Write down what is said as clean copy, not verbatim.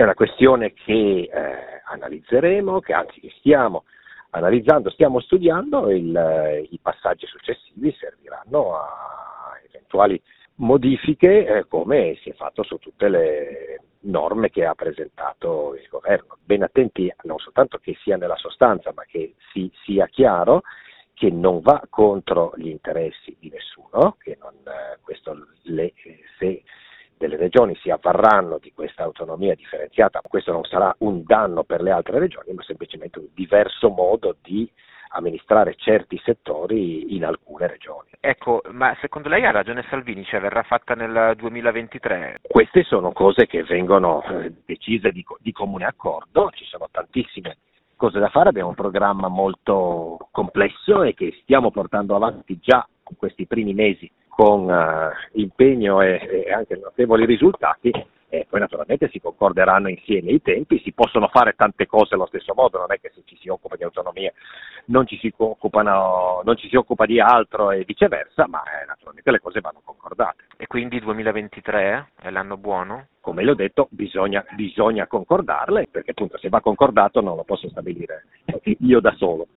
È una questione che analizzeremo, che anzi che stiamo analizzando, stiamo studiando, i passaggi successivi serviranno a eventuali modifiche, come si è fatto su tutte le norme che ha presentato il governo. Ben attenti non soltanto che sia nella sostanza, ma che sia chiaro che non va contro gli interessi di nessuno, che se delle regioni si avvarranno di questa autonomia differenziata, questo non sarà un danno per le altre regioni, ma semplicemente un diverso modo di amministrare certi settori in alcune regioni. Ecco, ma secondo lei ha ragione Salvini, cioè verrà fatta nel 2023? Queste sono cose che vengono decise di comune accordo, ci sono tantissime cose da fare, abbiamo un programma molto complesso e che stiamo portando avanti già in questi primi mesi con impegno e anche notevoli risultati, e poi naturalmente si concorderanno insieme i tempi, si possono fare tante cose allo stesso modo, non è che se ci si occupa di autonomia non ci si occupa di altro e viceversa, ma naturalmente le cose vanno concordate. E quindi 2023 è l'anno buono? Come le ho detto, bisogna concordarle, perché appunto se va concordato non lo posso stabilire io da solo.